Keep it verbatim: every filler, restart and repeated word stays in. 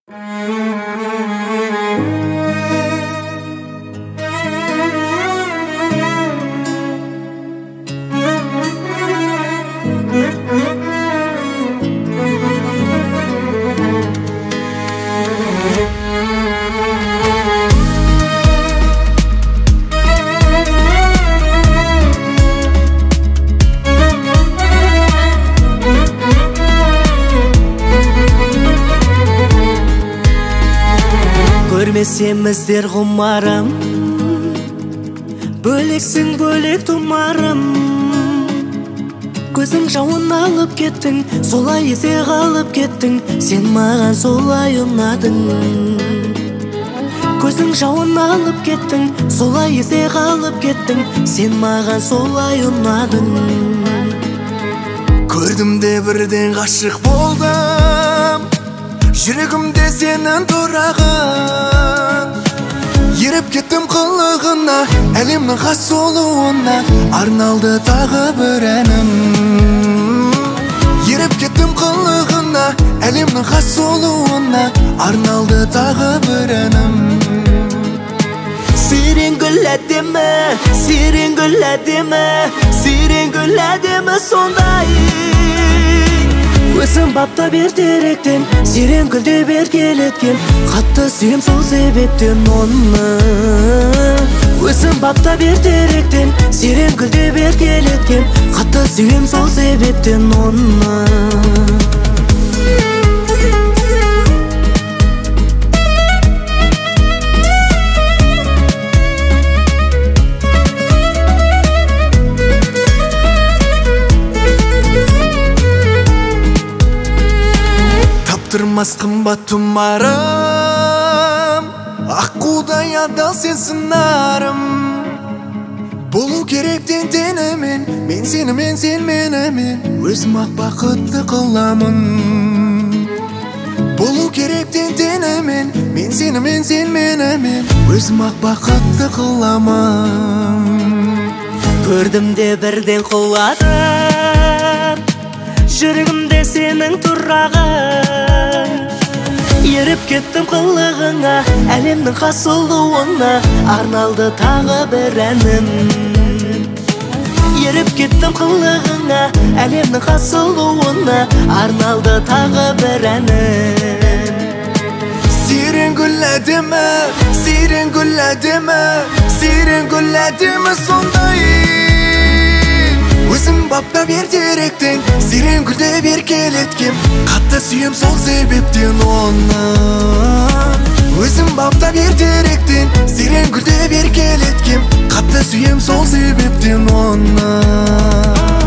Көрмесеміздер ғұмарым, бөлексің бөлек тұмарым. Көзің жауын алып кеттің, солай есе қалып кеттің. Сен маған солай ұнадың. Көзің жауын алып кеттің, солай есе қалып кеттің. Сен маған солай ұнадың. Көрдім де бірден ғашық болдым, жүрегімде сенің тұрағын. Еріп кеттім қылығына, әлемнің хас сұлуына, арналды тағы бір әнім. Еріп кеттім қылығына, әлемнің хас сұлуына, арналды тағы бір әнім. Сирен гүл әдемі, сирен гүл әдемі, сирен гүл әдемі сондай. Өзім баптап ертеректен, сирен гүлде беркелеткен. Қатты сүйем сол себептен оны. Өзім баптап ертеректен, сирен гүлде беркелеткен. Қатты сүйем сол себептен оны. Таптырмас қымбат тұмарым, аққудай адал сен сынарым. Болу керек тентенімен, мен сенімен, сен менімен, өзім ақ бақытты қыламын. Болу керек тентенімен, мен сенімен, сен менімен, өзім ақ бақытты қыламын. Көрдім де бірден құладым, жүрегімде сенің тұрағын. Еріп кеттім қылығыңа, әлемнің хас сұлуына, арналды тағы бір әнім. Еріп кеттім қылығыңа, әлемнің хас сұлуына, арналды тағы бір әнім. Сирен гүл әдемі, сирен гүл әдемі, сирен гүл әдемі сондай. Өзім баптап ертеректен, сирен гүлде беркелеткем. Қатты сүйем сол себептен оны. Өзім баптап ертеректен, сирен гүлде беркелеткем. Қатты сүйем сол себептен оны.